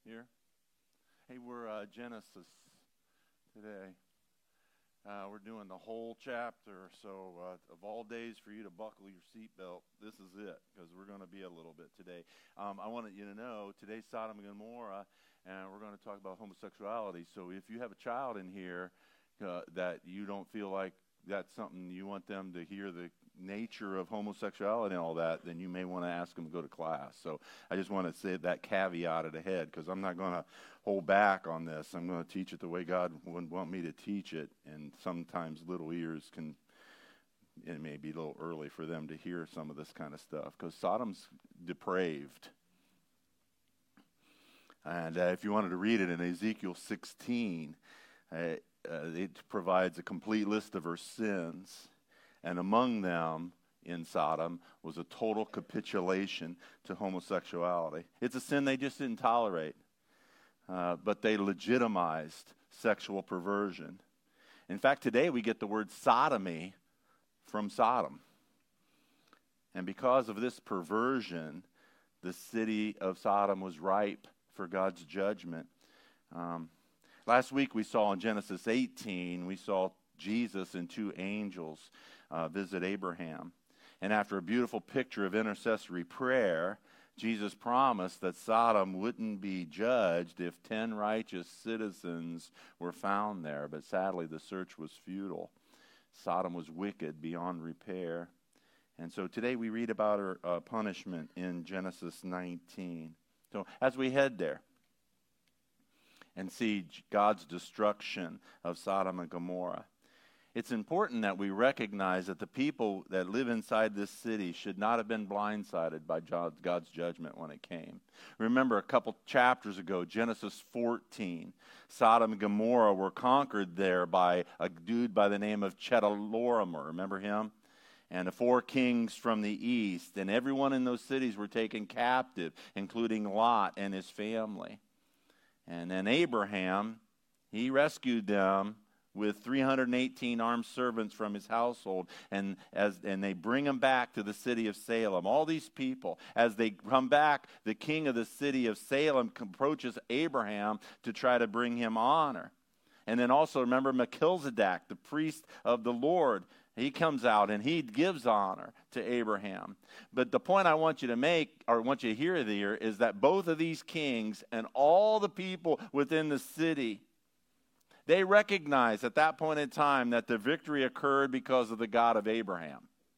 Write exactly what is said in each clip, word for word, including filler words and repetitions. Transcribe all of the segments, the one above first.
Here? Hey, we're uh, Genesis today. Uh, we're doing the whole chapter, so uh, of all days for you to buckle your seatbelt, this is it, because we're going to be a little bit today. Um, I wanted you to know, today's Sodom and Gomorrah, and we're going to talk about homosexuality. So if you have a child in here uh, that you don't feel like that's something you want them to hear the nature of homosexuality and all that, then you may want to ask them to go to class. So I just want to say that caveat at ahead, because I'm not going to hold back on this. I'm going to teach it the way God would want me to teach it, and sometimes little ears can, it may be a little early for them to hear some of this kind of stuff, because Sodom's depraved. And uh, if you wanted to read it in Ezekiel sixteen, uh, uh, it provides a complete list of her sins. And among them in Sodom was a total capitulation to homosexuality. It's a sin they just didn't tolerate, uh, but they legitimized sexual perversion. In fact, today we get the word sodomy from Sodom. And because of this perversion, the city of Sodom was ripe for God's judgment. Um, last week we saw in Genesis eighteen, we saw Jesus and two angels uh, visit Abraham. And after a beautiful picture of intercessory prayer, Jesus promised that Sodom wouldn't be judged if ten righteous citizens were found there. But sadly, the search was futile. Sodom was wicked beyond repair. And so today we read about her uh, punishment in Genesis nineteen. So as we head there and see God's destruction of Sodom and Gomorrah, it's important that we recognize that the people that live inside this city should not have been blindsided by God's judgment when it came. Remember a couple chapters ago, Genesis fourteen, Sodom and Gomorrah were conquered there by a dude by the name of Chedorlaomer. Remember him? And the four kings from the east, and everyone in those cities were taken captive, including Lot and his family. And then Abraham, he rescued them with three hundred eighteen armed servants from his household, and as and they bring them back to the city of Salem. All these people, as they come back, the king of the city of Salem approaches Abraham to try to bring him honor. And then also remember Melchizedek, the priest of the Lord. He comes out and he gives honor to Abraham. But the point I want you to make, or want you to hear there, is that both of these kings and all the people within the city, they recognized at that point in time that the victory occurred because of the God of Abraham.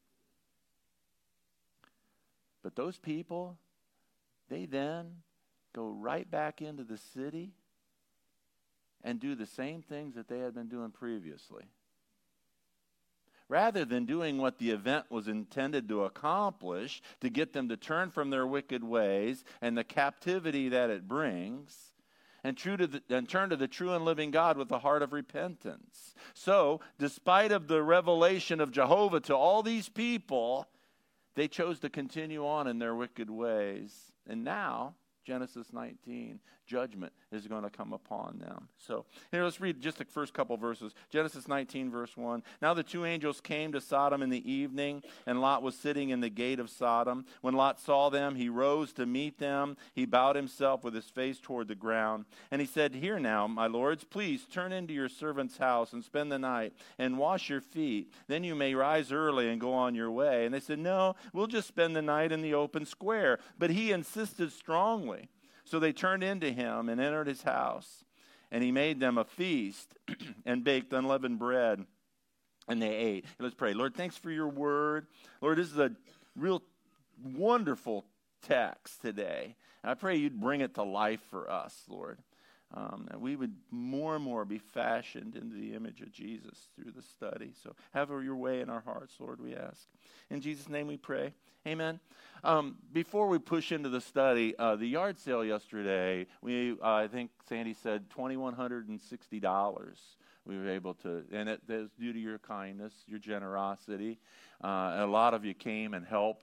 But those people, they then go right back into the city and do the same things that they had been doing previously. Rather than doing what the event was intended to accomplish, to get them to turn from their wicked ways and the captivity that it brings, and, true to the, and turn to the true and living God with a heart of repentance. So, despite of the revelation of Jehovah to all these people, they chose to continue on in their wicked ways. And now, Genesis nineteen, judgment is going to come upon them. So here, let's read just the first couple verses. Genesis nineteen, verse one. Now the two angels came to Sodom in the evening, and Lot was sitting in the gate of Sodom. When Lot saw them, he rose to meet them. He bowed himself with his face toward the ground. And he said, "Here now, my lords, please turn into your servant's house and spend the night and wash your feet. Then you may rise early and go on your way." And they said, "No, we'll just spend the night in the open square." But he insisted strongly. So they turned into him and entered his house. And he made them a feast and baked unleavened bread. And they ate. Let's pray. Lord, thanks for your word. Lord, this is a real wonderful text today. And I pray you'd bring it to life for us, Lord. Um, that we would more and more be fashioned into the image of Jesus through the study. So have your way in our hearts, Lord, we ask. In Jesus' name we pray. Amen. Um, before we push into the study, uh, the yard sale yesterday, we uh, I think Sandy said two thousand one hundred sixty dollars. We were able to, and it is due to your kindness, your generosity. Uh, and a lot of you came and helped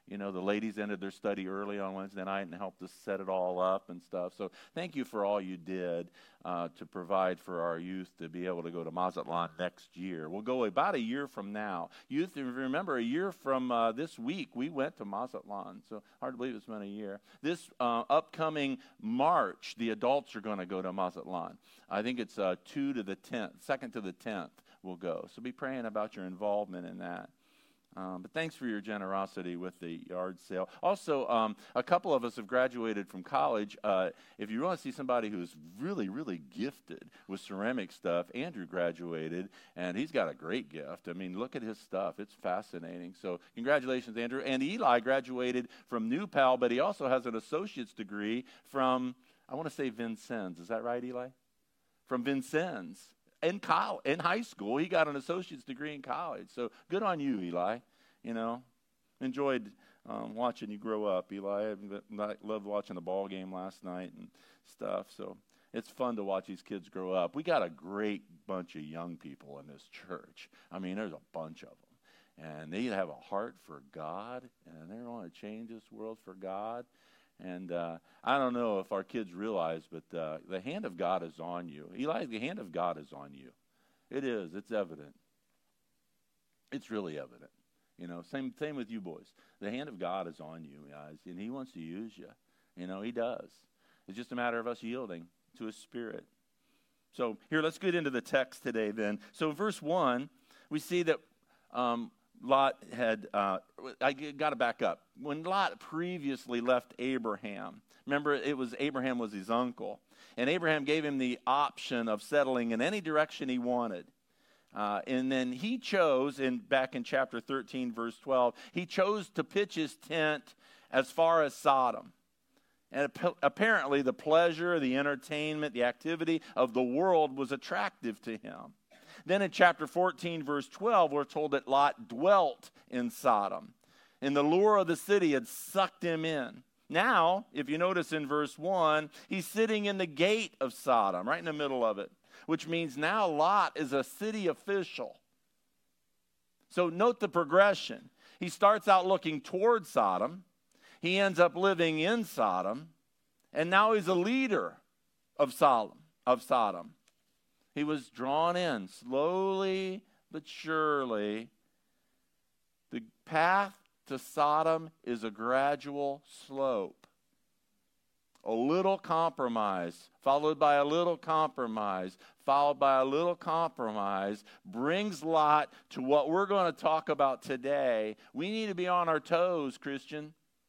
You know, the ladies ended their study early on Wednesday night and helped us set it all up and stuff. So thank you for all you did uh, to provide for our youth to be able to go to Mazatlan next year. We'll go about a year from now. Youth, remember, a year from uh, this week, we went to Mazatlan. So hard to believe it's been a year. This uh, upcoming March, the adults are going to go to Mazatlan. I think it's uh, two to the tenth, second to the tenth we'll go. So be praying about your involvement in that. Um, but thanks for your generosity with the yard sale. Also, um, a couple of us have graduated from college. Uh, if you want to see somebody who's really, really gifted with ceramic stuff, Andrew graduated, and he's got a great gift. I mean, look at his stuff. It's fascinating. So congratulations, Andrew. And Eli graduated from New Pal, but he also has an associate's degree from, I want to say Vincennes. Is that right, Eli? From Vincennes. In college, in high school, he got an associate's degree in college. So good on you, Eli. You know, enjoyed um, watching you grow up, Eli. I loved watching the ball game last night and stuff. So it's fun to watch these kids grow up. We got a great bunch of young people in this church. I mean, there's a bunch of them, and they have a heart for God, and they want to change this world for God. And uh, I don't know if our kids realize, but uh, the hand of God is on you. Eli, the hand of God is on you. It is. It's evident. It's really evident. You know, same same with you boys. The hand of God is on you, guys, and he wants to use you. You know, he does. It's just a matter of us yielding to his Spirit. So here, let's get into the text today then. So verse one, we see that um, Lot had, uh, I got to back up. When Lot previously left Abraham, remember it was Abraham was his uncle, and Abraham gave him the option of settling in any direction he wanted. Uh, and then he chose, in back in chapter thirteen, verse twelve, he chose to pitch his tent as far as Sodom. And ap- apparently the pleasure, the entertainment, the activity of the world was attractive to him. Then in chapter fourteen, verse twelve, we're told that Lot dwelt in Sodom, and the lure of the city had sucked him in. Now, if you notice in verse one, he's sitting in the gate of Sodom, right in the middle of it, which means now Lot is a city official. So note the progression. He starts out looking toward Sodom. He ends up living in Sodom, and now he's a leader of Sodom. Of Sodom. He was drawn in slowly but surely. The path to Sodom is a gradual slope. A little compromise, followed by a little compromise, followed by a little compromise, brings Lot to what we're going to talk about today. We need to be on our toes, Christian.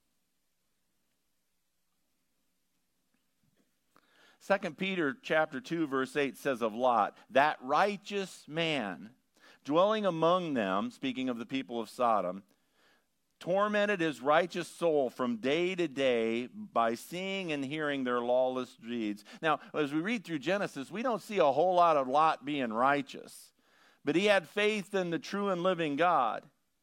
Second Peter chapter two, verse eight says of Lot, that righteous man dwelling among them, speaking of the people of Sodom, tormented his righteous soul from day to day by seeing and hearing their lawless deeds. Now, as we read through Genesis, we don't see a whole lot of Lot being righteous, but he had faith in the true and living God.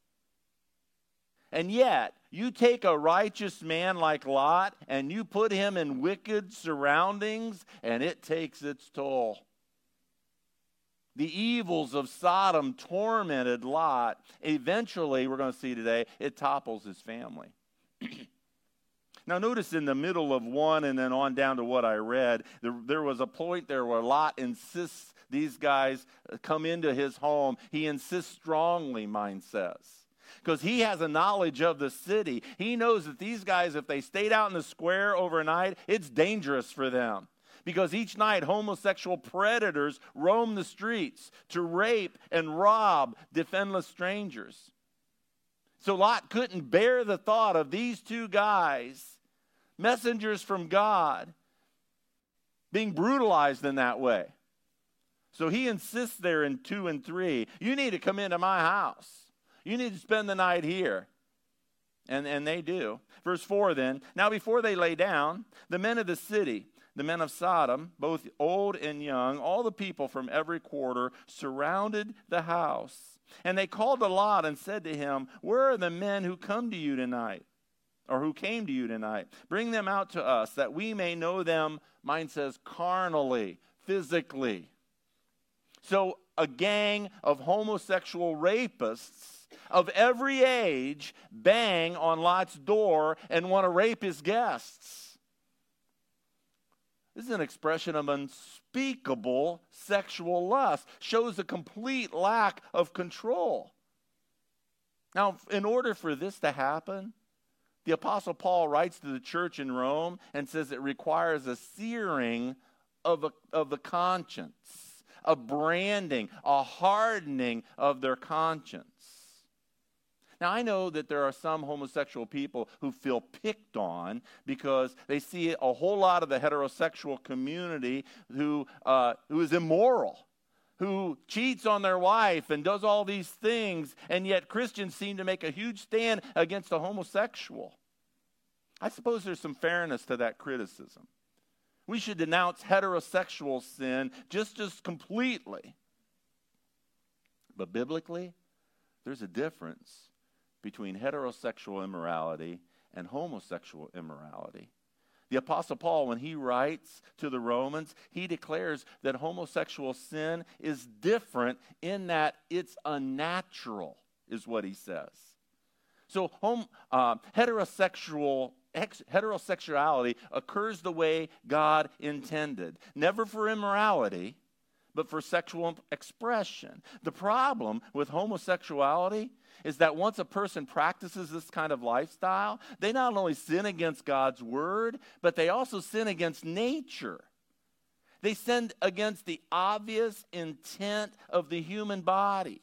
And yet, you take a righteous man like Lot and you put him in wicked surroundings, and it takes its toll. The evils of Sodom tormented Lot. Eventually, we're going to see today, it topples his family. Now, notice in the middle of one and then on down to what I read, there, there was a point there where Lot insists these guys come into his home. He insists strongly, mine says, because he has a knowledge of the city. He knows that these guys, if they stayed out in the square overnight, it's dangerous for them. Because each night, homosexual predators roam the streets to rape and rob defenseless strangers. So Lot couldn't bear the thought of these two guys, messengers from God, being brutalized in that way. So he insists there in two and three, you need to come into my house. You need to spend the night here. And, and they do. Verse four then, now before they lay down, the men of the city, the men of Sodom, both old and young, all the people from every quarter surrounded the house. And they called to Lot and said to him, where are the men who come to you tonight? Or who came to you tonight? Bring them out to us that we may know them, mine says, carnally, physically. So a gang of homosexual rapists of every age bang on Lot's door and want to rape his guests. This is an expression of unspeakable sexual lust, shows a complete lack of control. Now, in order for this to happen, the Apostle Paul writes to the church in Rome and says it requires a searing of, a, of the conscience, a branding, a hardening of their conscience. Now, I know that there are some homosexual people who feel picked on because they see a whole lot of the heterosexual community who uh, who is immoral, who cheats on their wife and does all these things, and yet Christians seem to make a huge stand against a homosexual. I suppose there's some fairness to that criticism. We should denounce heterosexual sin just as completely. But biblically, there's a difference between heterosexual immorality and homosexual immorality. The Apostle Paul, when he writes to the Romans, he declares that homosexual sin is different in that it's unnatural, is what he says. So home, uh, heterosexual ex, heterosexuality occurs the way God intended, never for immorality, but for sexual expression. The problem with homosexuality is that once a person practices this kind of lifestyle, they not only sin against God's word, but they also sin against nature. They sin against the obvious intent of the human body.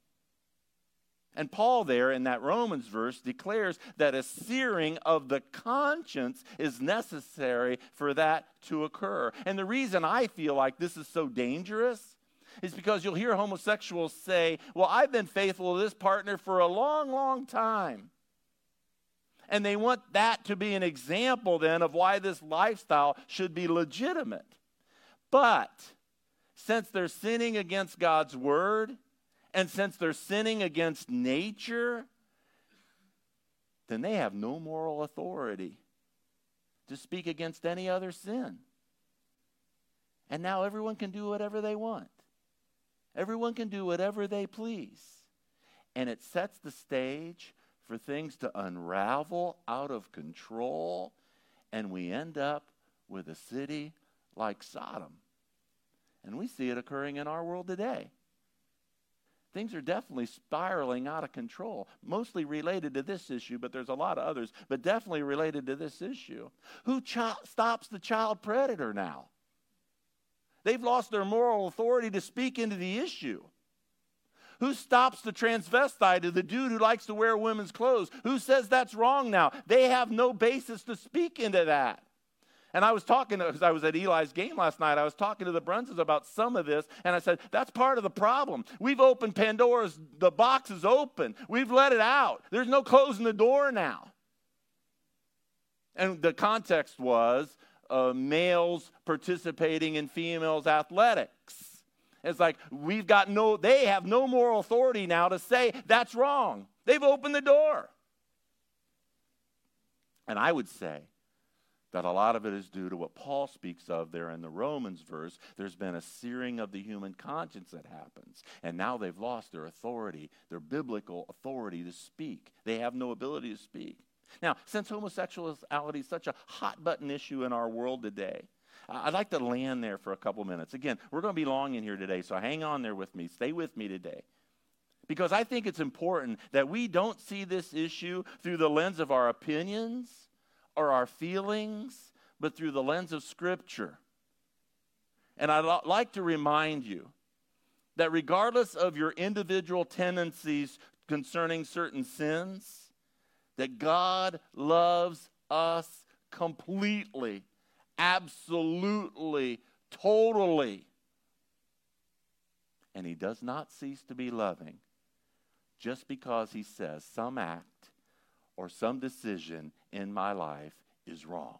And Paul there in that Romans verse declares that a searing of the conscience is necessary for that to occur. And the reason I feel like this is so dangerous is because you'll hear homosexuals say, well, I've been faithful to this partner for a long, long time. And they want that to be an example then of why this lifestyle should be legitimate. But since they're sinning against God's word, and since they're sinning against nature, then they have no moral authority to speak against any other sin. And now everyone can do whatever they want. Everyone can do whatever they please. And it sets the stage for things to unravel out of control, and we end up with a city like Sodom. And we see it occurring in our world today. Things are definitely spiraling out of control, mostly related to this issue, but there's a lot of others, but definitely related to this issue. Who ch- stops the child predator now? They've lost their moral authority to speak into the issue. Who stops the transvestite or the dude who likes to wear women's clothes? Who says that's wrong now? They have no basis to speak into that. And I was talking, because I was at Eli's game last night, I was talking to the Brunses about some of this, and I said, that's part of the problem. We've opened Pandora's, the box is open. We've let it out. There's no closing the door now. And the context was uh, males participating in females' athletics. It's like, we've got no, they have no moral authority now to say that's wrong. They've opened the door. And I would say that a lot of it is due to what Paul speaks of there in the Romans verse. There's been a searing of the human conscience that happens. And now they've lost their authority, their biblical authority to speak. They have no ability to speak. Now, since homosexuality is such a hot-button issue in our world today, I'd like to land there for a couple minutes. Again, we're going to be long in here today, so hang on there with me. Stay with me today. Because I think it's important that we don't see this issue through the lens of our opinions or our feelings, but through the lens of Scripture. And I'd l- like to remind you that regardless of your individual tendencies concerning certain sins, that God loves us completely, absolutely, totally. And he does not cease to be loving just because he says some act or some decision in my life is wrong.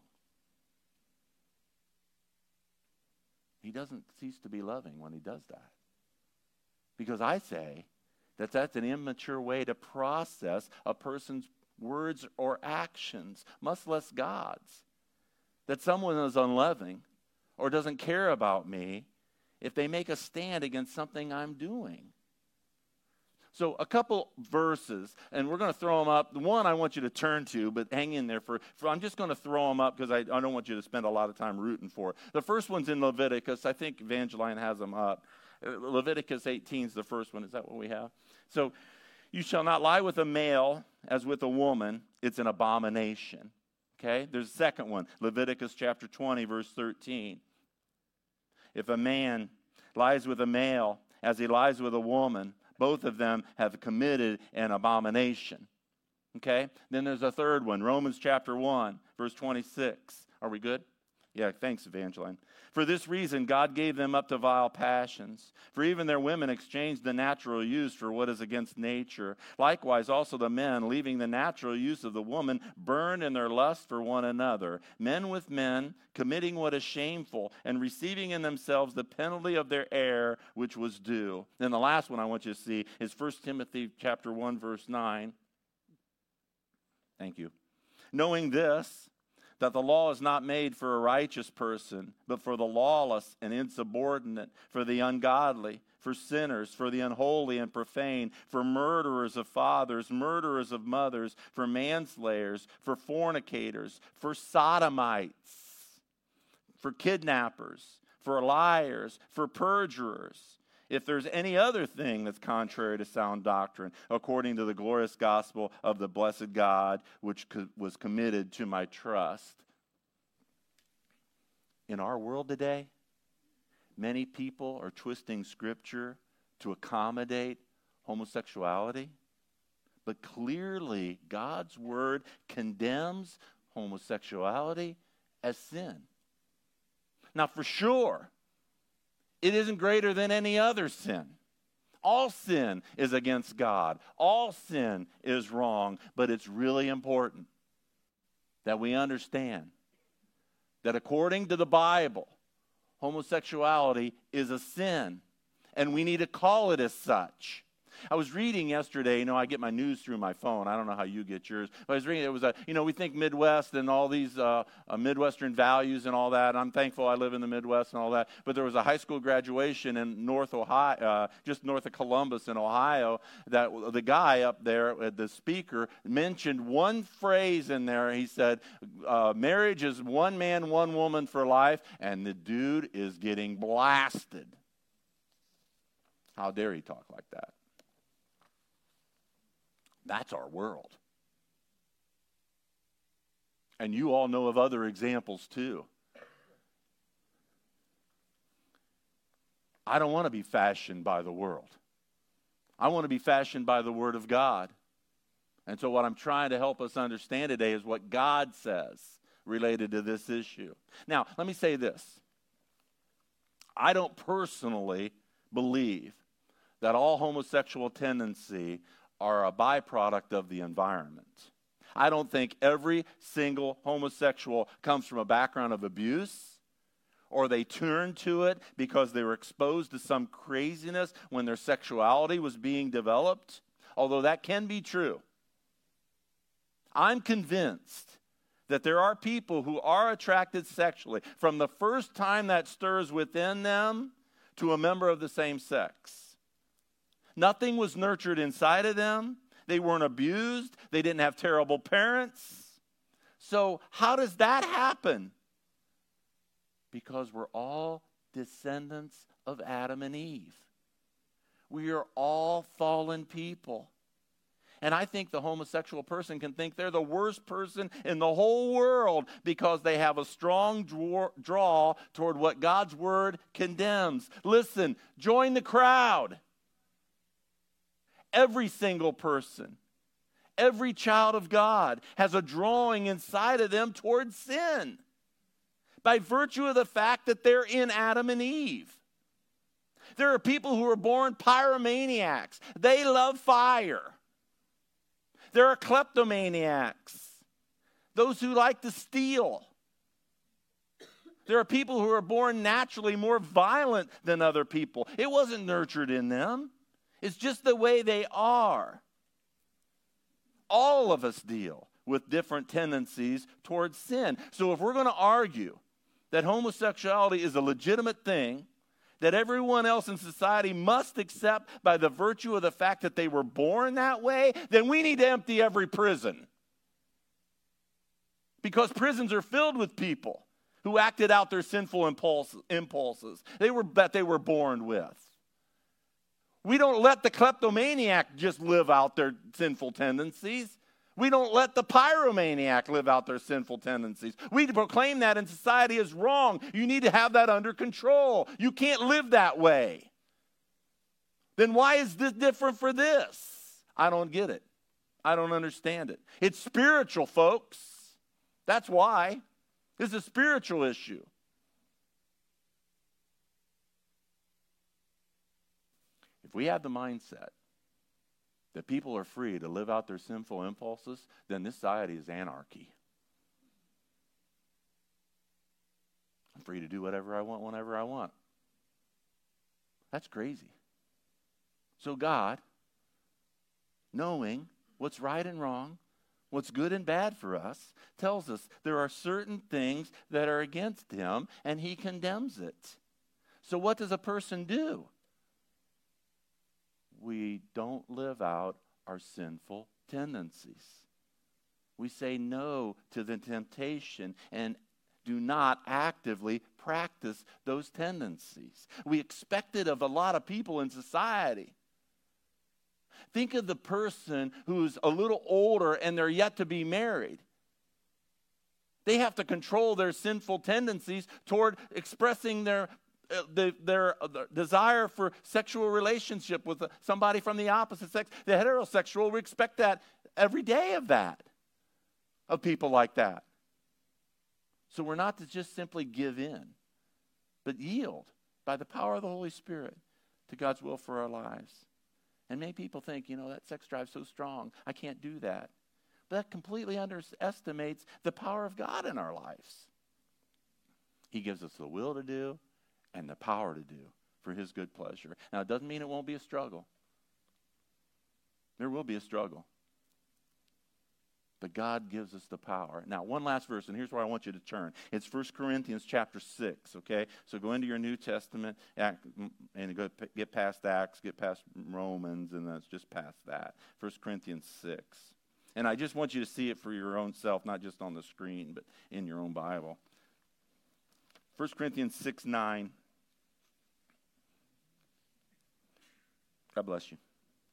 He doesn't cease to be loving when he does that. Because I say that that's an immature way to process a person's words or actions, much less God's. That someone is unloving or doesn't care about me if they make a stand against something I'm doing. So a couple verses, and we're going to throw them up. The one I want you to turn to, but hang in there for, for I'm just going to throw them up because I, I don't want you to spend a lot of time rooting for it. The first one's in Leviticus. I think Evangeline has them up. Leviticus eighteen is the first one. Is that what we have? So, you shall not lie with a male as with a woman. It's an abomination. Okay? There's a second one. Leviticus chapter twenty, verse thirteen. If a man lies with a male as he lies with a woman, both of them have committed an abomination. Okay? Then there's a third one. Romans chapter one, verse twenty-six. Are we good? Yeah, thanks, Evangeline. For this reason, God gave them up to vile passions. For even their women exchanged the natural use for what is against nature. Likewise, also the men, leaving the natural use of the woman, burned in their lust for one another. Men with men, committing what is shameful, and receiving in themselves the penalty of their error, which was due. Then the last one I want you to see is First Timothy chapter one, verse nine. Thank you. Knowing this, that the law is not made for a righteous person, but for the lawless and insubordinate, for the ungodly, for sinners, for the unholy and profane, for murderers of fathers, murderers of mothers, for manslayers, for fornicators, for sodomites, for kidnappers, for liars, for perjurers, if there's any other thing that's contrary to sound doctrine, according to the glorious gospel of the blessed God, which co- was committed to my trust. In our world today, many people are twisting Scripture to accommodate homosexuality, but clearly God's Word condemns homosexuality as sin. Now, for sure, it isn't greater than any other sin. All sin is against God. All sin is wrong. But it's really important that we understand that according to the Bible, homosexuality is a sin. And we need to call it as such. I was reading yesterday, you know, I get my news through my phone. I don't know how you get yours. But I was reading, it was a, you know, we think Midwest and all these uh, uh, Midwestern values and all that. I'm thankful I live in the Midwest and all that. But there was a high school graduation in North Ohio, uh, just north of Columbus in Ohio, that the guy up there, the speaker, mentioned one phrase in there. He said, uh, marriage is one man, one woman for life, and the dude is getting blasted. How dare he talk like that? That's our world. And you all know of other examples too. I don't want to be fashioned by the world. I want to be fashioned by the Word of God. And so what I'm trying to help us understand today is what God says related to this issue. Now, let me say this. I don't personally believe that all homosexual tendency are a byproduct of the environment. I don't think every single homosexual comes from a background of abuse, or they turned to it because they were exposed to some craziness when their sexuality was being developed, although that can be true. I'm convinced that there are people who are attracted sexually from the first time that stirs within them to a member of the same sex. Nothing was nurtured inside of them. They weren't abused. They didn't have terrible parents. So how does that happen? Because we're all descendants of Adam and Eve. We are all fallen people. And I think the homosexual person can think they're the worst person in the whole world because they have a strong draw, draw toward what God's Word condemns. Listen, join the crowd. Every single person, every child of God has a drawing inside of them towards sin by virtue of the fact that they're in Adam and Eve. There are people who are born pyromaniacs. They love fire. There are kleptomaniacs, those who like to steal. There are people who are born naturally more violent than other people. It wasn't nurtured in them. It's just the way they are. All of us deal with different tendencies towards sin. So if we're going to argue that homosexuality is a legitimate thing that everyone else in society must accept by the virtue of the fact that they were born that way, then we need to empty every prison. Because prisons are filled with people who acted out their sinful impulse, impulses they were, that they were born with. We don't let the kleptomaniac just live out their sinful tendencies. We don't let the pyromaniac live out their sinful tendencies. We proclaim that in society as wrong. You need to have that under control. You can't live that way. Then why is this different for this? I don't get it. I don't understand it. It's spiritual, folks. That's why. It's a spiritual issue. If we have the mindset that people are free to live out their sinful impulses, then this society is anarchy. I'm free to do whatever I want, whenever I want. That's crazy. So God, knowing what's right and wrong, what's good and bad for us, tells us there are certain things that are against him, and he condemns it. So what does a person do? We don't live out our sinful tendencies. We say no to the temptation and do not actively practice those tendencies. We expect it of a lot of people in society. Think of the person who's a little older and they're yet to be married. They have to control their sinful tendencies toward expressing their Uh, the, their uh, the desire for sexual relationship with uh, somebody from the opposite sex. The heterosexual, we expect that every day of that, of people like that. So we're not to just simply give in, but yield by the power of the Holy Spirit to God's will for our lives. And many people think, you know, that sex drive's so strong, I can't do that. But that completely underestimates the power of God in our lives. He gives us the will to do and the power to do for his good pleasure. Now, it doesn't mean it won't be a struggle. There will be a struggle. But God gives us the power. Now, one last verse, and here's where I want you to turn. It's First Corinthians chapter six, okay? So go into your New Testament and go get past Acts, get past Romans, and that's just past that. First Corinthians six. And I just want you to see it for your own self, not just on the screen, but in your own Bible. First Corinthians six nine. God bless you.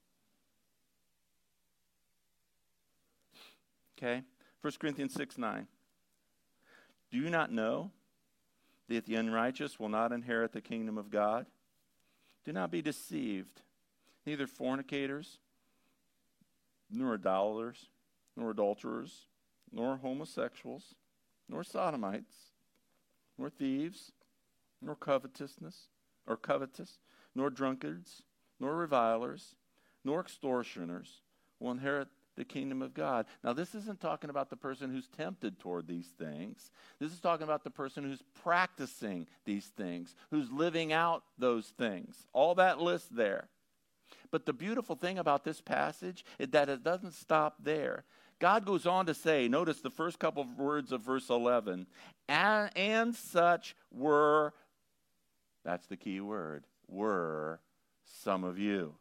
Okay, First Corinthians six nine. Do you not know that the unrighteous will not inherit the kingdom of God? Do not be deceived. Neither fornicators, nor idolaters, nor adulterers, nor homosexuals, nor sodomites, nor thieves, nor covetousness, or covetous, nor drunkards, nor revilers, nor extortioners will inherit the kingdom of God. Now, this isn't talking about the person who's tempted toward these things. This is talking about the person who's practicing these things, who's living out those things. All that list there. But the beautiful thing about this passage is that it doesn't stop there. God goes on to say, notice the first couple of words of verse eleven, and, and such were, that's the key word, were some of you.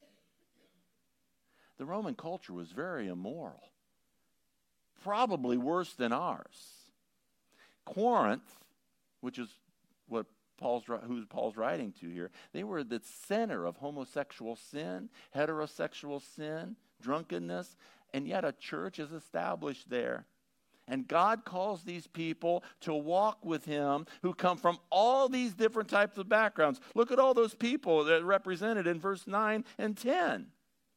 The Roman culture was very immoral, probably worse than ours. Corinth, which is what Paul's who Paul's writing to here, they were the center of homosexual sin, heterosexual sin, drunkenness, and yet a church is established there. And God calls these people to walk with him who come from all these different types of backgrounds. Look at all those people that are represented in verse nine and ten.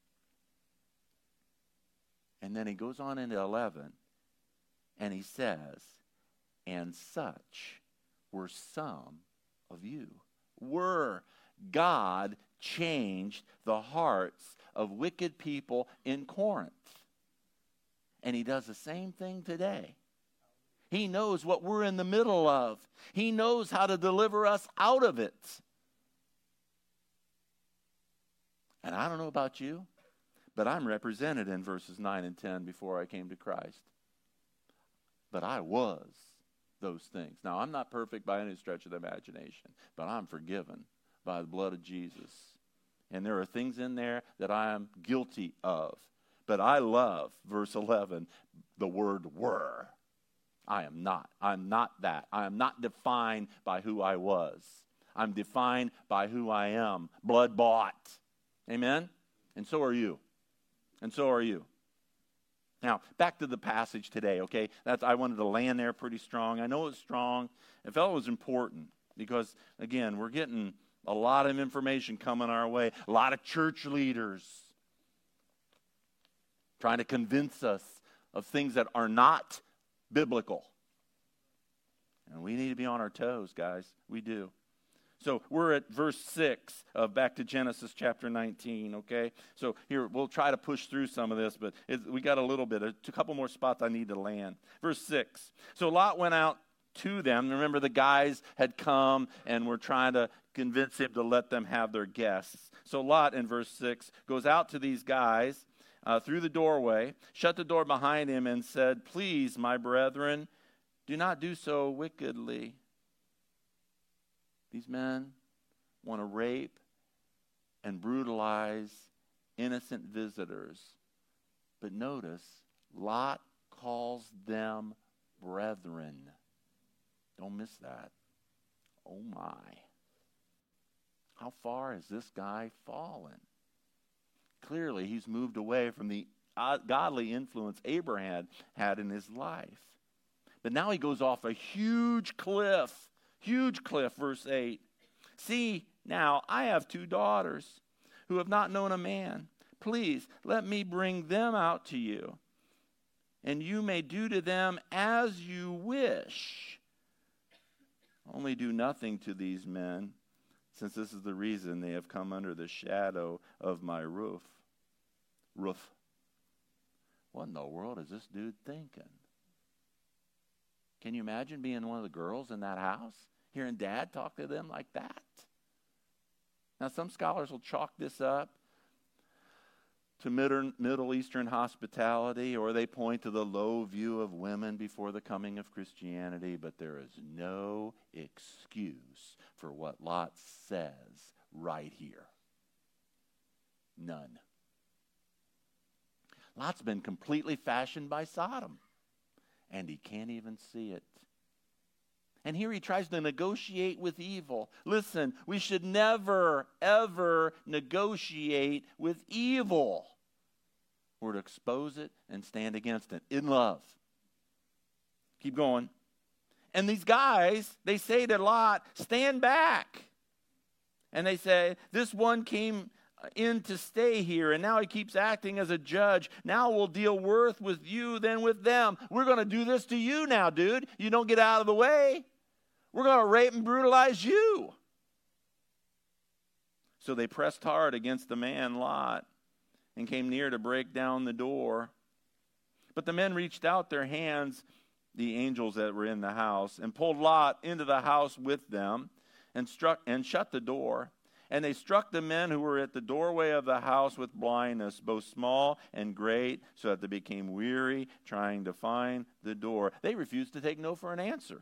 And then he goes on into eleven, and he says, and such were some of you. Were God changed the hearts of wicked people in Corinth. And he does the same thing today. He knows what we're in the middle of. He knows how to deliver us out of it. And I don't know about you, but I'm represented in verses nine and ten before I came to Christ. But I was those things. Now, I'm not perfect by any stretch of the imagination, but I'm forgiven by the blood of Jesus. And there are things in there that I am guilty of. But I love, verse eleven, the word were. I am not. I'm not that. I am not defined by who I was. I'm defined by who I am. Blood bought. Amen? And so are you. And so are you. Now, back to the passage today, okay? That's, I wanted to land there pretty strong. I know it's strong. I felt it was important because, again, we're getting a lot of information coming our way. A lot of church leaders trying to convince us of things that are not biblical. And we need to be on our toes, guys. We do. So we're at verse six of back to Genesis chapter nineteen, okay? So here, we'll try to push through some of this, but it, we got a little bit, a couple more spots I need to land. Verse six. So Lot went out to them. Remember, the guys had come and were trying to convince him to let them have their guests. So Lot, in verse six, goes out to these guys uh, through the doorway, shut the door behind him, and said, "Please, my brethren, do not do so wickedly." These men want to rape and brutalize innocent visitors. But notice, Lot calls them brethren. Don't miss that. Oh my. How far has this guy fallen? Clearly, he's moved away from the godly influence Abraham had in his life. But now he goes off a huge cliff. Huge cliff, verse eight. "See, now I have two daughters who have not known a man. Please let me bring them out to you, and you may do to them as you wish. Only do nothing to these men, since this is the reason they have come under the shadow of my roof." Roof. What in the world is this dude thinking? Can you imagine being one of the girls in that house? Hearing dad talk to them like that? Now, some scholars will chalk this up to Middle Eastern hospitality, or they point to the low view of women before the coming of Christianity, but there is no excuse for what Lot says right here. None. Lot's been completely fashioned by Sodom, and he can't even see it. And here he tries to negotiate with evil. Listen, we should never, ever negotiate with evil. We're to expose it and stand against it in love. Keep going. And these guys, they say to Lot, "Stand back." And they say, "This one came in to stay here, and now he keeps acting as a judge. Now we'll deal worse with you than with them. We're going to do this to you now, dude. You don't get out of the way. We're going to rape and brutalize you." So they pressed hard against the man Lot and came near to break down the door. But the men reached out their hands, the angels that were in the house, and pulled Lot into the house with them and struck and shut the door. And they struck the men who were at the doorway of the house with blindness, both small and great, so that they became weary trying to find the door. They refused to take no for an answer.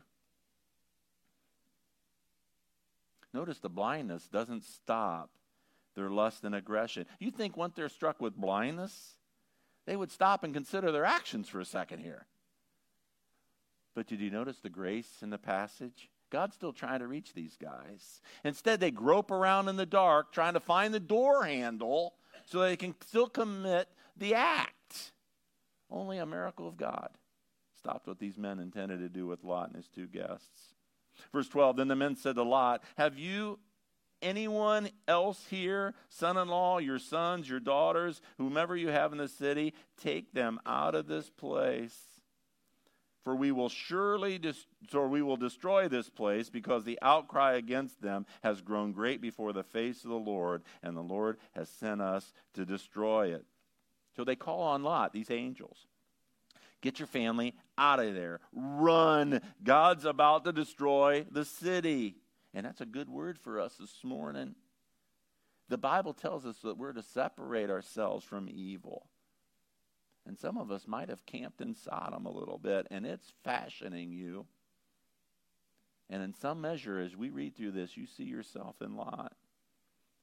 Notice the blindness doesn't stop their lust and aggression. You think once they're struck with blindness, they would stop and consider their actions for a second here. But did you notice the grace in the passage? God's still trying to reach these guys. Instead, they grope around in the dark trying to find the door handle so they can still commit the act. Only a miracle of God stopped what these men intended to do with Lot and his two guests. Verse twelve, "Then the men said to Lot, 'Have you anyone else here, son-in-law, your sons, your daughters, whomever you have in the city? Take them out of this place. For we will surely, dis- or we will destroy this place, because the outcry against them has grown great before the face of the Lord, and the Lord has sent us to destroy it.'" So they call on Lot, these angels. Get your family out of there. Run. God's about to destroy the city. And that's a good word for us this morning. The Bible tells us that we're to separate ourselves from evil. And some of us might have camped in Sodom a little bit, and it's fashioning you. And in some measure, as we read through this, you see yourself in Lot.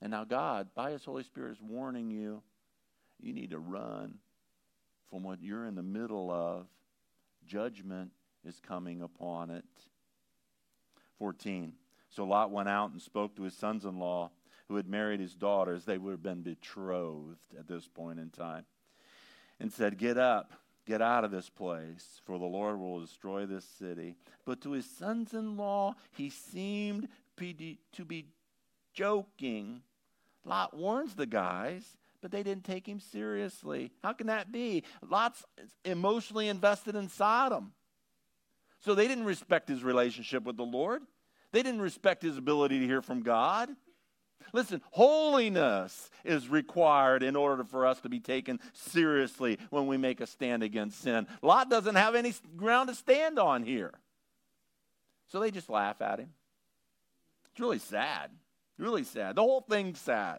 And now God, by his Holy Spirit, is warning you, you need to run from what you're in the middle of. Judgment is coming upon it. fourteen. So Lot went out and spoke to his sons-in-law who had married his daughters. They would have been betrothed at this point in time. And said, get up, get out of this place, for the Lord will destroy this city. But to his sons-in-law, he seemed to be joking. Lot warns the guys, but they didn't take him seriously. How can that be? Lot's emotionally invested in Sodom. So they didn't respect his relationship with the Lord. They didn't respect his ability to hear from God. Listen, holiness is required in order for us to be taken seriously when we make a stand against sin. Lot doesn't have any ground to stand on here. So they just laugh at him. It's really sad. Really sad. The whole thing's sad.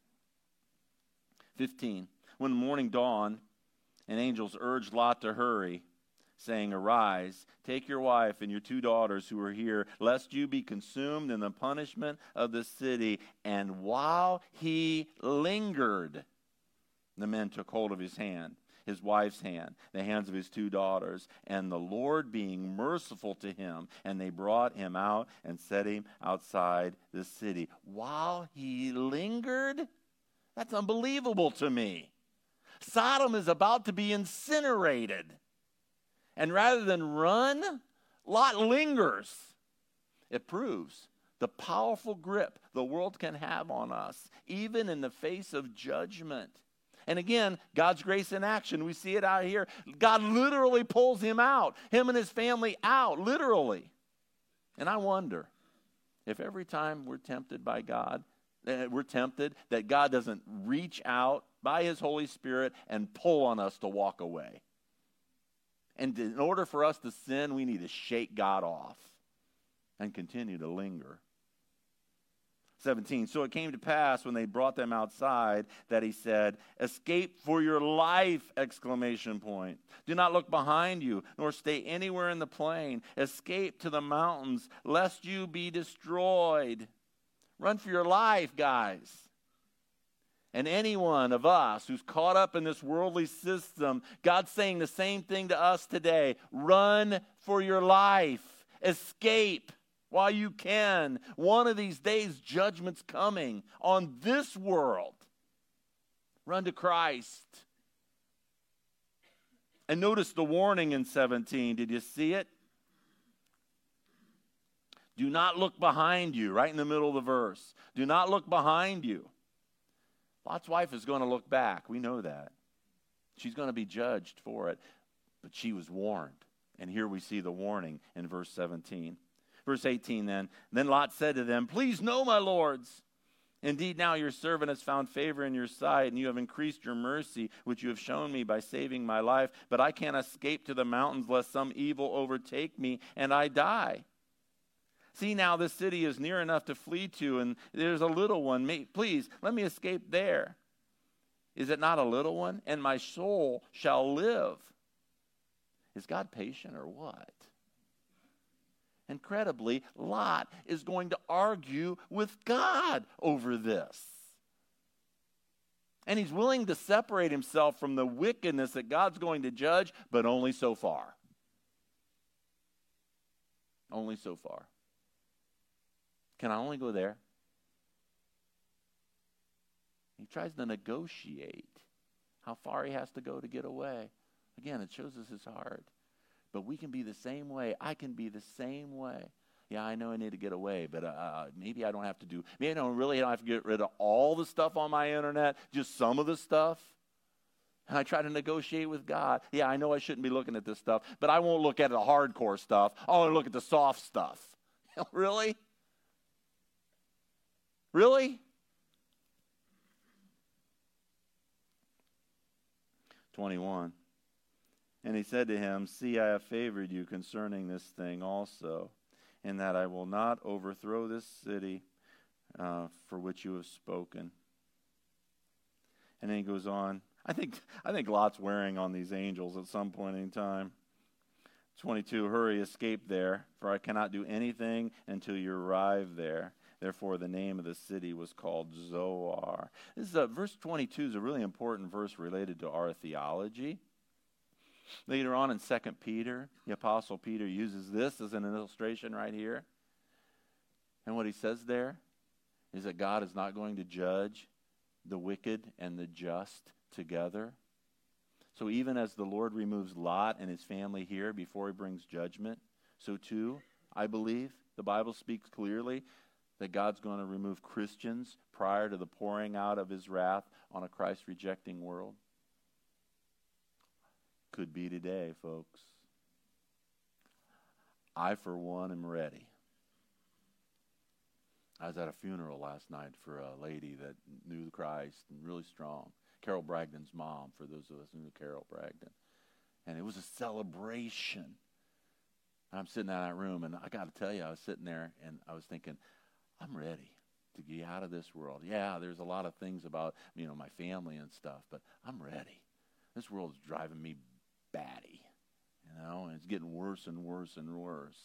fifteen. When the morning dawned, and angels urged Lot to hurry, saying, arise, take your wife and your two daughters who are here, lest you be consumed in the punishment of the city. And while he lingered, the men took hold of his hand, his wife's hand, the hands of his two daughters, and the Lord being merciful to him, and they brought him out and set him outside the city. While he lingered? That's unbelievable to me. Sodom is about to be incinerated. And rather than run, Lot lingers. It proves the powerful grip the world can have on us, even in the face of judgment. And again, God's grace in action. We see it out here. God literally pulls him out, him and his family out, literally. And I wonder if every time we're tempted by God, we're tempted that God doesn't reach out by his Holy Spirit and pull on us to walk away. And in order for us to sin, we need to shake God off and continue to linger. seventeen. So it came to pass when they brought them outside that he said, escape for your life, exclamation point. Do not look behind you, nor stay anywhere in the plain. Escape to the mountains, lest you be destroyed. Run for your life, guys. And any one of us who's caught up in this worldly system, God's saying the same thing to us today. Run for your life. Escape while you can. One of these days, judgment's coming on this world. Run to Christ. And notice the warning in seventeen. Did you see it? Do not look behind you, right in the middle of the verse. Do not look behind you. Lot's wife is going to look back. We know that. She's going to be judged for it. But she was warned. And here we see the warning in verse seventeen. Verse eighteen then. Then Lot said to them, please know, my lords. Indeed, now your servant has found favor in your sight, and you have increased your mercy, which you have shown me by saving my life. But I can't escape to the mountains, lest some evil overtake me, and I die. See, now this city is near enough to flee to, and there's a little one. May, please, let me escape there. Is it not a little one? And my soul shall live. Is God patient or what? Incredibly, Lot is going to argue with God over this. And he's willing to separate himself from the wickedness that God's going to judge, but only so far. Only so far. Can I only go there? He tries to negotiate how far he has to go to get away. Again, it shows us his heart. But we can be the same way. I can be the same way. Yeah, I know I need to get away, but uh, maybe I don't have to do, maybe I don't really don't have to get rid of all the stuff on my internet, just some of the stuff. And I try to negotiate with God. Yeah, I know I shouldn't be looking at this stuff, but I won't look at the hardcore stuff. I'll look at the soft stuff. Really? Really? twenty-one. And he said to him, see, I have favored you concerning this thing also, in that I will not overthrow this city uh, for which you have spoken. And then he goes on. I think I think Lot's wearing on these angels at some point in time. twenty-two, hurry, escape there, for I cannot do anything until you arrive there. Therefore, the name of the city was called Zoar. This is a, verse twenty-two is a really important verse related to our theology. Later on in Second Peter, the Apostle Peter uses this as an illustration right here. And what he says there is that God is not going to judge the wicked and the just together. So even as the Lord removes Lot and his family here before he brings judgment, so too, I believe, the Bible speaks clearly that God's going to remove Christians prior to the pouring out of his wrath on a Christ-rejecting world. Could be today, folks. I, for one, am ready. I was at a funeral last night for a lady that knew Christ and really strong. Carol Bragdon's mom, for those of us who knew Carol Bragdon. And it was a celebration. I'm sitting in that room, and I got to tell you, I was sitting there, and I was thinking, I'm ready to get out of this world. Yeah, there's a lot of things about, you know, my family and stuff, but I'm ready. This world is driving me batty, you know, and it's getting worse and worse and worse.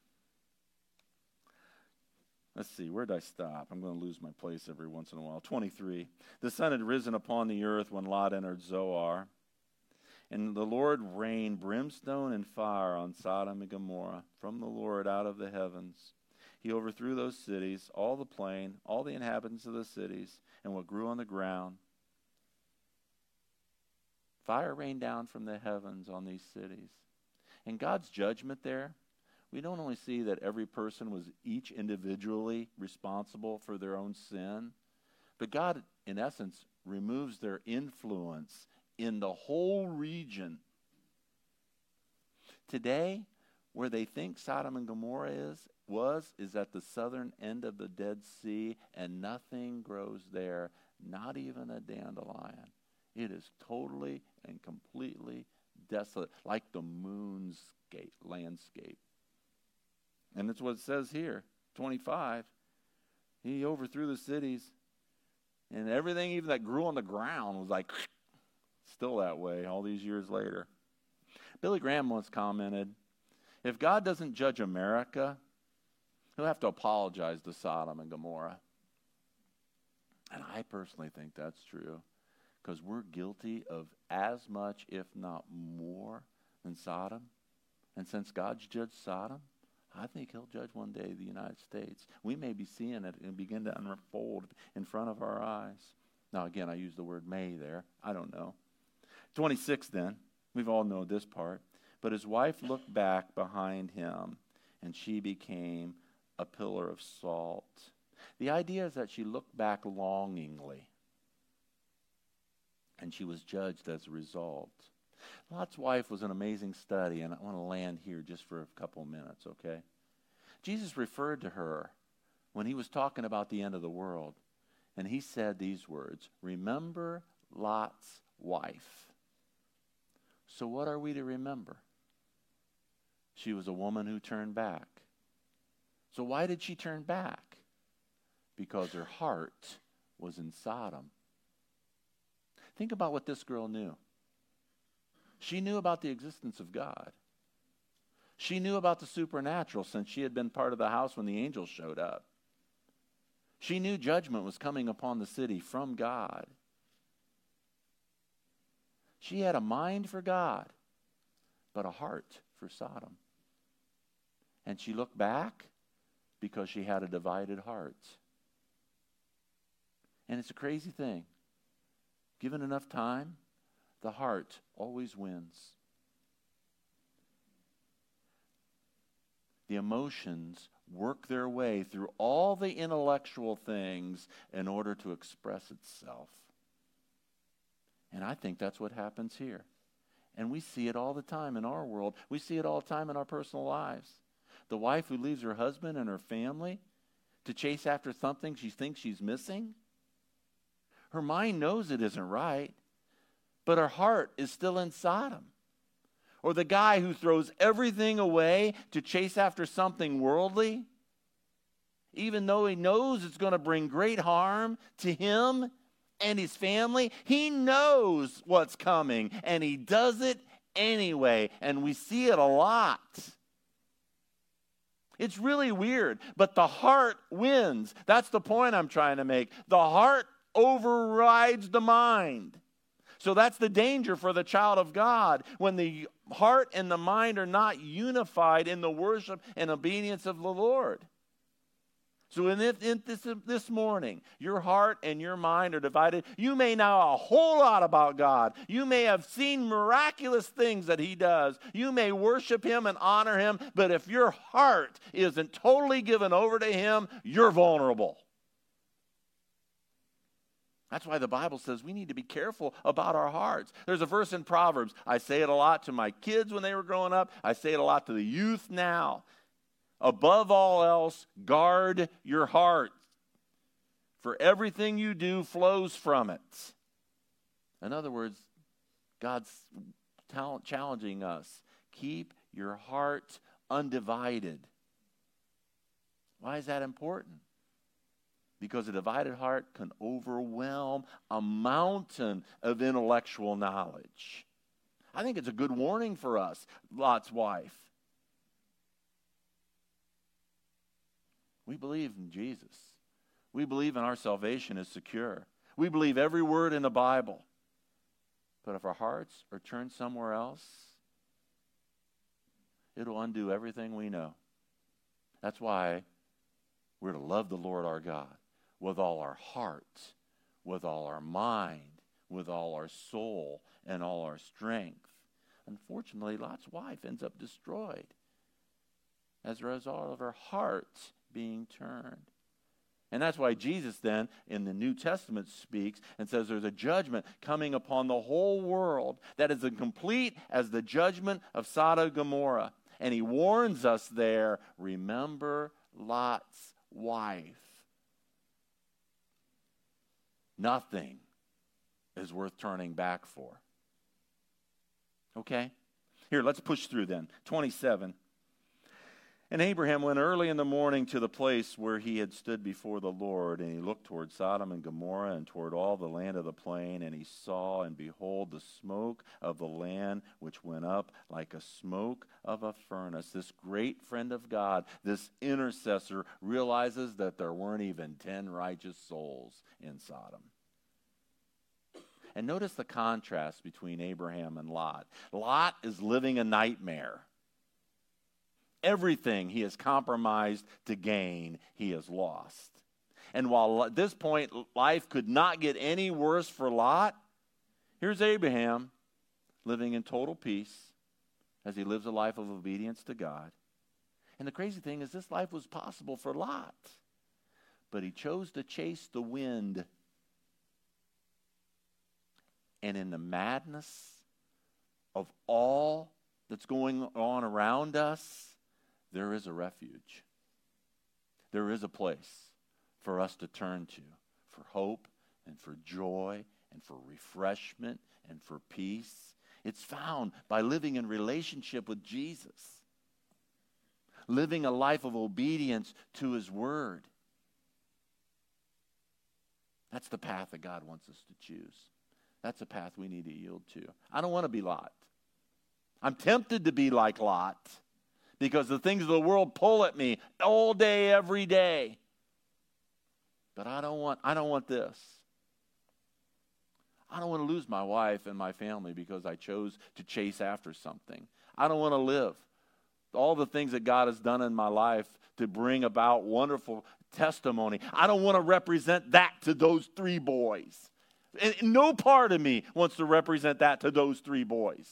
Let's see, where did I stop? I'm going to lose my place every once in a while. twenty-three. The sun had risen upon the earth when Lot entered Zoar, and the Lord rained brimstone and fire on Sodom and Gomorrah from the Lord out of the heavens. He overthrew those cities, all the plain, all the inhabitants of the cities, and what grew on the ground. Fire rained down from the heavens on these cities. And God's judgment there, we don't only see that every person was each individually responsible for their own sin, but God, in essence, removes their influence in the whole region. Today, where they think Sodom and Gomorrah is, was, is at the southern end of the Dead Sea, and nothing grows there, not even a dandelion. It is totally and completely desolate, like the moonscape, landscape. And that's what it says here, twenty-five. He overthrew the cities, and everything even that grew on the ground was like, still that way all these years later. Billy Graham once commented, if God doesn't judge America, he'll have to apologize to Sodom and Gomorrah. And I personally think that's true, because we're guilty of as much, if not more, than Sodom. And since God's judged Sodom, I think he'll judge one day the United States. We may be seeing it and begin to unfold in front of our eyes. Now, again, I use the word may there. I don't know. twenty-six then. We've all known this part. But his wife looked back behind him, and she became a pillar of salt. The idea is that she looked back longingly, and she was judged as a result. Lot's wife was an amazing study, and I want to land here just for a couple minutes, okay? Jesus referred to her when he was talking about the end of the world, and he said these words, remember Lot's wife. So what are we to remember? She was a woman who turned back. So why did she turn back? Because her heart was in Sodom. Think about what this girl knew. She knew about the existence of God. She knew about the supernatural since she had been part of the house when the angels showed up. She knew judgment was coming upon the city from God. She had a mind for God, but a heart for Sodom. And she looked back because she had a divided heart. And it's a crazy thing. Given enough time, the heart always wins. The emotions work their way through all the intellectual things in order to express itself. And I think that's what happens here. And we see it all the time in our world. We see it all the time in our personal lives. The wife who leaves her husband and her family to chase after something she thinks she's missing. Her mind knows it isn't right, but her heart is still in Sodom. Or the guy who throws everything away to chase after something worldly, even though he knows it's going to bring great harm to him and his family. He knows what's coming, and he does it anyway, and we see it a lot. It's really weird, but the heart wins. That's the point I'm trying to make. The heart overrides the mind. So that's the danger for the child of God, when the heart and the mind are not unified in the worship and obedience of the Lord. So in this, in this, this morning, your heart and your mind are divided. You may know a whole lot about God. You may have seen miraculous things that he does. You may worship him and honor him, but if your heart isn't totally given over to him, you're vulnerable. That's why the Bible says we need to be careful about our hearts. There's a verse in Proverbs. I say it a lot to my kids when they were growing up. I say it a lot to the youth now. Above all else, guard your heart, for everything you do flows from it. In other words, God's challenging us. Keep your heart undivided. Why is that important? Because a divided heart can overwhelm a mountain of intellectual knowledge. I think it's a good warning for us, Lot's wife. We believe in Jesus. We believe in our salvation is secure. We believe every word in the Bible. But if our hearts are turned somewhere else, it'll undo everything we know. That's why we're to love the Lord our God with all our heart, with all our mind, with all our soul, and all our strength. Unfortunately, Lot's wife ends up destroyed as a result of her heart being turned. And that's why Jesus then in the New Testament speaks and says there's a judgment coming upon the whole world that is as complete as the judgment of Sodom and Gomorrah. And he warns us there, remember Lot's wife. Nothing is worth turning back for. Okay? Here, let's push through then. twenty-seven. And Abraham went early in the morning to the place where he had stood before the Lord, and he looked toward Sodom and Gomorrah and toward all the land of the plain, and he saw, and behold, the smoke of the land which went up like a smoke of a furnace. This great friend of God, this intercessor, realizes that there weren't even ten righteous souls in Sodom. And notice the contrast between Abraham and Lot. Lot is living a nightmare. Everything he has compromised to gain, he has lost. And while at this point life could not get any worse for Lot, here's Abraham living in total peace as he lives a life of obedience to God. And the crazy thing is this life was possible for Lot, but he chose to chase the wind. And in the madness of all that's going on around us, there is a refuge. There is a place for us to turn to for hope and for joy and for refreshment and for peace. It's found by living in relationship with Jesus, living a life of obedience to his word. That's the path that God wants us to choose. That's a path we need to yield to. I don't want to be Lot. I'm tempted to be like Lot, because the things of the world pull at me all day, every day. But I don't want, I don't want this. I don't want to lose my wife and my family because I chose to chase after something. I don't want to live all the things that God has done in my life to bring about wonderful testimony. I don't want to represent that to those three boys. And no part of me wants to represent that to those three boys.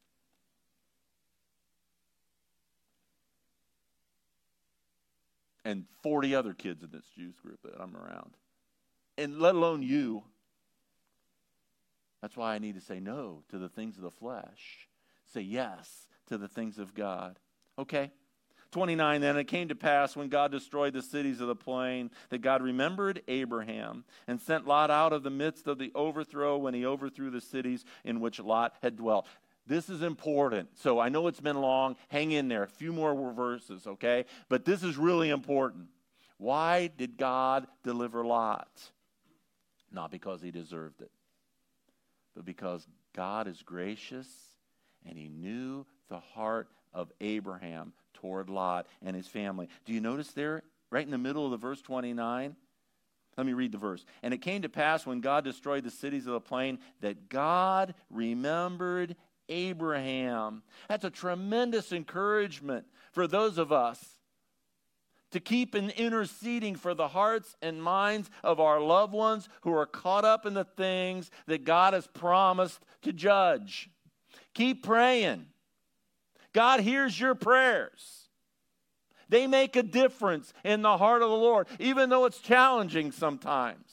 And forty other kids in this youth group that I'm around. And let alone you. That's why I need to say no to the things of the flesh. Say yes to the things of God. Okay. twenty-nine, then it came to pass when God destroyed the cities of the plain that God remembered Abraham and sent Lot out of the midst of the overthrow when he overthrew the cities in which Lot had dwelt. This is important. So I know it's been long. Hang in there. A few more verses, okay? But this is really important. Why did God deliver Lot? Not because he deserved it, but because God is gracious and he knew the heart of Abraham toward Lot and his family. Do you notice there, right in the middle of the verse twenty-nine? Let me read the verse. And it came to pass when God destroyed the cities of the plain that God remembered Abraham. That's a tremendous encouragement for those of us to keep in interceding for the hearts and minds of our loved ones who are caught up in the things that God has promised to judge. Keep praying. God hears your prayers. They make a difference in the heart of the Lord, even though it's challenging sometimes.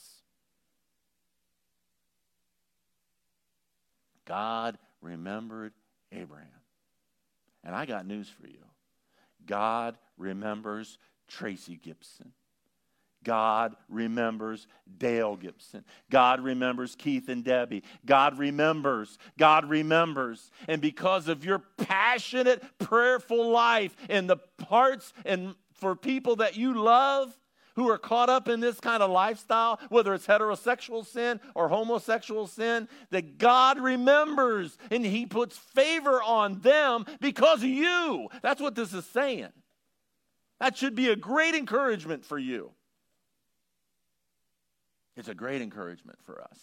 God remembered Abraham. And I got news for you. God remembers Tracy Gibson. God remembers Dale Gibson. God remembers Keith and Debbie. God remembers. God remembers. And because of your passionate, prayerful life in the hearts and for people that you love who are caught up in this kind of lifestyle, whether it's heterosexual sin or homosexual sin, that God remembers and He puts favor on them because of you. That's what this is saying. That should be a great encouragement for you. It's a great encouragement for us.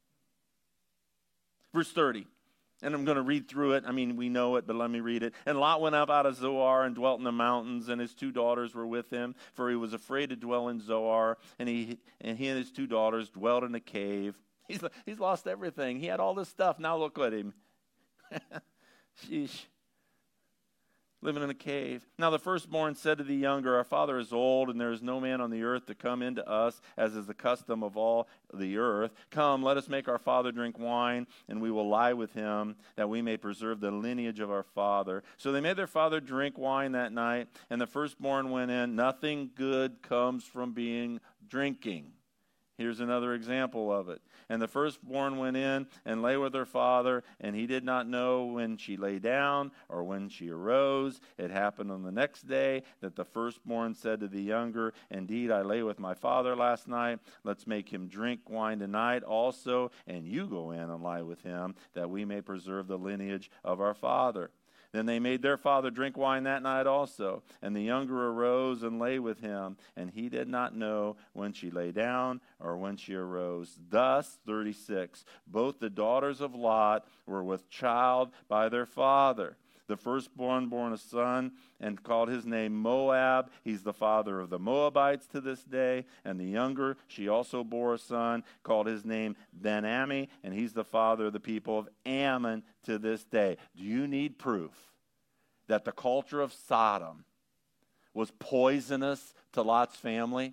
Verse thirty, and I'm going to read through it. I mean, we know it, but let me read it. And Lot went up out of Zoar and dwelt in the mountains, and his two daughters were with him, for he was afraid to dwell in Zoar. And he and he and his two daughters dwelt in a cave. He's, he's lost everything. He had all this stuff. Now look at him. Sheesh. Living in a cave. Now the firstborn said to the younger, our father is old, and there is no man on the earth to come into us, as is the custom of all the earth. Come, let us make our father drink wine, and we will lie with him, that we may preserve the lineage of our father. So they made their father drink wine that night, and the firstborn went in. Nothing good comes from being drinking. Here's another example of it. And the firstborn went in and lay with her father, and he did not know when she lay down or when she arose. It happened on the next day that the firstborn said to the younger, indeed, I lay with my father last night. Let's make him drink wine tonight also, and you go in and lie with him, that we may preserve the lineage of our father. Then they made their father drink wine that night also. And the younger arose and lay with him. And he did not know when she lay down or when she arose. Thus, thirty-six, both the daughters of Lot were with child by their father. The firstborn born a son and called his name Moab. He's the father of the Moabites to this day. And the younger, she also bore a son, called his name Ben-Ammi, and he's the father of the people of Ammon to this day. Do you need proof that the culture of Sodom was poisonous to Lot's family?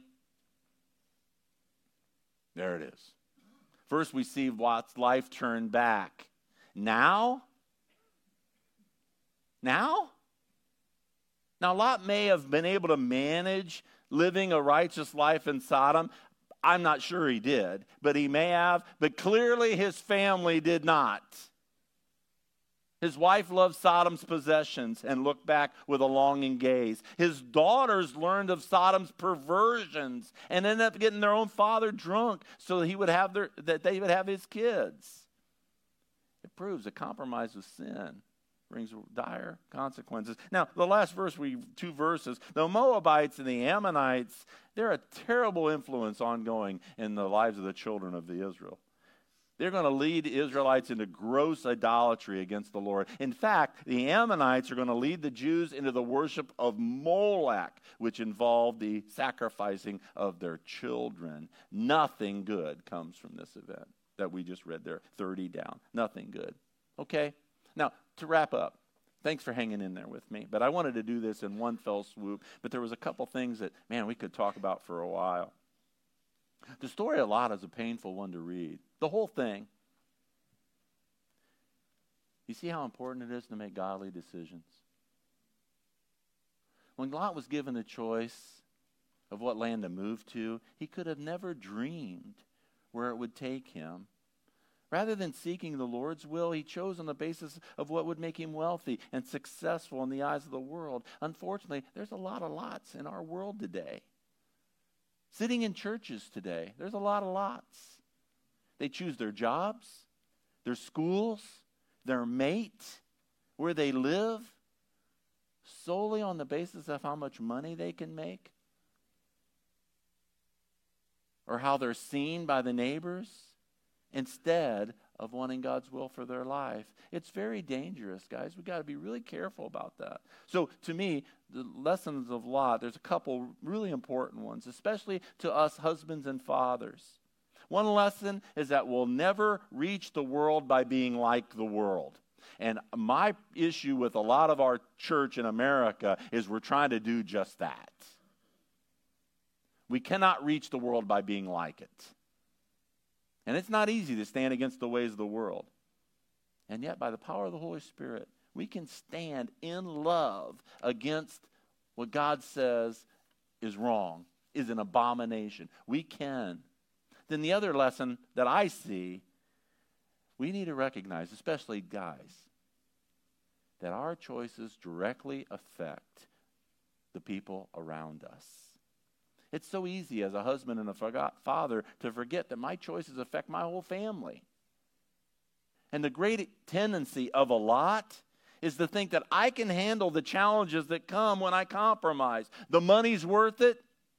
There it is. First, we see Lot's life turned back. Now, Now? Now, Lot may have been able to manage living a righteous life in Sodom. I'm not sure he did, but he may have. But clearly his family did not. His wife loved Sodom's possessions and looked back with a longing gaze. His daughters learned of Sodom's perversions and ended up getting their own father drunk so that he would have their, that they would have his kids. It proves a compromise with sin brings dire consequences. Now, the last verse, we two verses, the Moabites and the Ammonites, they're a terrible influence ongoing in the lives of the children of the Israel. They're going to lead the Israelites into gross idolatry against the Lord. In fact, the Ammonites are going to lead the Jews into the worship of Moloch, which involved the sacrificing of their children. Nothing good comes from this event that we just read there, thirty down. Nothing good. Okay? Now, to wrap up, thanks for hanging in there with me. But I wanted to do this in one fell swoop. But there was a couple things that, man, we could talk about for a while. The story of Lot is a painful one to read. The whole thing. You see how important it is to make godly decisions? When Lot was given the choice of what land to move to, he could have never dreamed where it would take him. Rather than seeking the Lord's will, he chose on the basis of what would make him wealthy and successful in the eyes of the world. Unfortunately, there's a lot of lots in our world today. Sitting in churches today, there's a lot of lots. They choose their jobs, their schools, their mate, where they live. solely on the basis of how much money they can make? Or how they're seen by the neighbors? Instead of wanting God's will for their life. It's very dangerous, guys. We've got to be really careful about that. So to me, the lessons of Lot, there's a couple really important ones, especially to us husbands and fathers. One lesson is that we'll never reach the world by being like the world. And my issue with a lot of our church in America is we're trying to do just that. We cannot reach the world by being like it. And it's not easy to stand against the ways of the world. And yet, by the power of the Holy Spirit, we can stand in love against what God says is wrong, is an abomination. We can. Then the other lesson that I see, we need to recognize, especially guys, that our choices directly affect the people around us. It's so easy as a husband and a forgot father to forget that my choices affect my whole family. And the great tendency of a lot is to think that I can handle the challenges that come when I compromise. The money's worth it.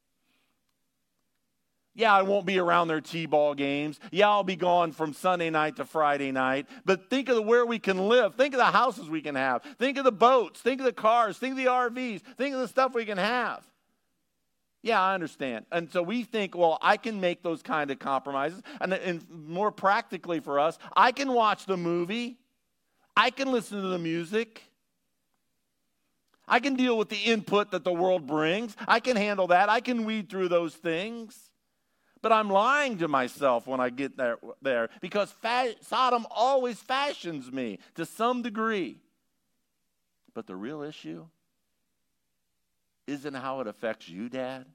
Yeah, I won't be around their T-ball games. Yeah, I'll be gone from Sunday night to Friday night. But think of where we can live. Think of the houses we can have. Think of the boats. Think of the cars. Think of the R Vs. Think of the stuff we can have. Yeah, I understand. And so we think, well, I can make those kind of compromises. And, and more practically for us, I can watch the movie. I can listen to the music. I can deal with the input that the world brings. I can handle that. I can weed through those things. But I'm lying to myself when I get there, there because fa- Sodom always fashions me to some degree. But the real issue isn't how it affects you, Dad.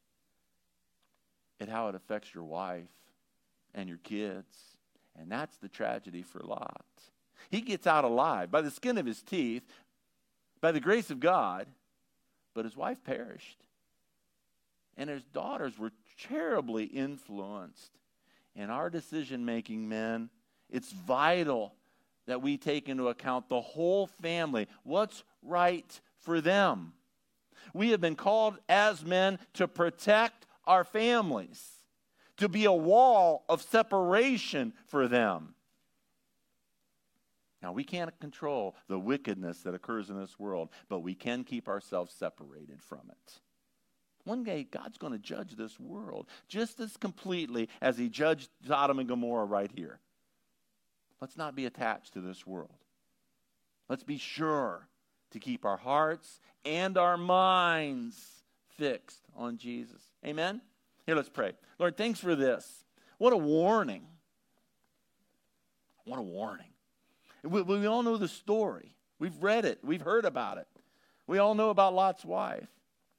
It's how it affects your wife and your kids. And that's the tragedy for Lot. He gets out alive by the skin of his teeth, by the grace of God, but his wife perished. And his daughters were terribly influenced. In our decision-making, men, it's vital that we take into account the whole family, what's right for them. We have been called as men to protect our families, to be a wall of separation for them. Now, we can't control the wickedness that occurs in this world, but we can keep ourselves separated from it. One day, God's going to judge this world just as completely as he judged Sodom and Gomorrah right here. Let's not be attached to this world. Let's be sure to keep our hearts and our minds fixed on Jesus. Amen? Here, let's pray. Lord, thanks for this. What a warning. What a warning. We, we all know the story. We've read it. We've heard about it. We all know about Lot's wife.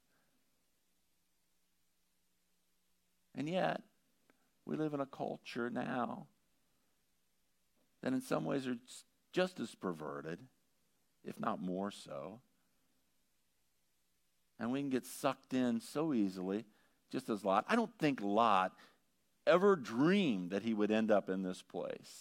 And yet, we live in a culture now that in some ways are just as perverted, if not more so. And we can get sucked in so easily, just as Lot. I don't think Lot ever dreamed that he would end up in this place.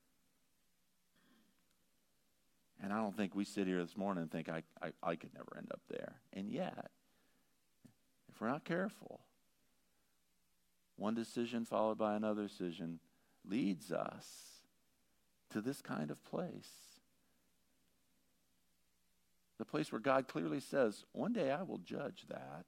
And I don't think we sit here this morning and think, I, I, I could never end up there. And yet, if we're not careful, one decision followed by another decision leads us to this kind of place. The place where God clearly says, one day I will judge that.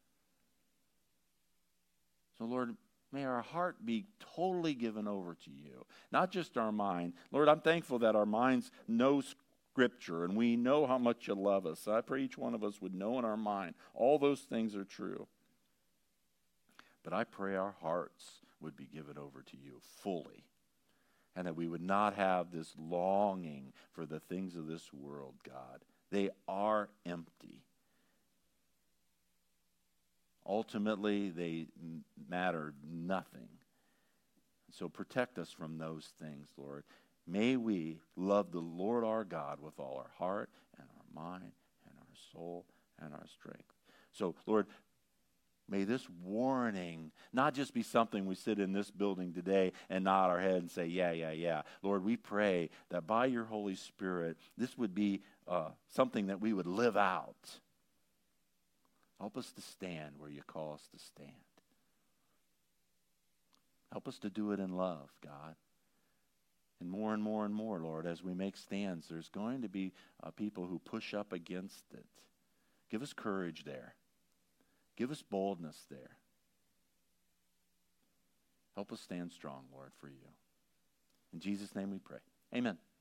So Lord, may our heart be totally given over to you, not just our mind. Lord, I'm thankful that our minds know Scripture and we know how much you love us. So I pray each one of us would know in our mind all those things are true. But I pray our hearts would be given over to you fully, and that we would not have this longing for the things of this world, God. They are empty. Ultimately, they matter nothing. So protect us from those things, Lord. May we love the Lord our God with all our heart and our mind and our soul and our strength. So, Lord, may this warning not just be something we sit in this building today and nod our head and say, yeah, yeah, yeah. Lord, we pray that by your Holy Spirit, this would be uh, something that we would live out. Help us to stand where you call us to stand. Help us to do it in love, God. And more and more and more, Lord, as we make stands, there's going to be uh, people who push up against it. Give us courage there. Give us boldness there. Help us stand strong, Lord, for you. In Jesus' name we pray. Amen.